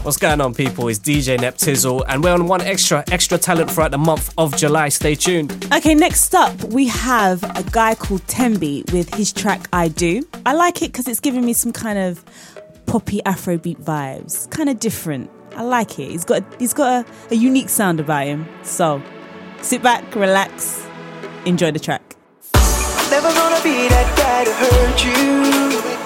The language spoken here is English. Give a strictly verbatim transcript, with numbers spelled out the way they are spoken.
What's going on, people? It's D J Neptizzle, and we're on one extra, extra talent throughout the month of July. Stay tuned. Okay, next up, we have a guy called Tembi with his track I Do. I like it because it's giving me some kind of poppy Afrobeat vibes. Kind of different. I like it. He's got, he's got a, a unique sound about him. So, sit back, relax, enjoy the track. Never gonna be that guy to hurt you.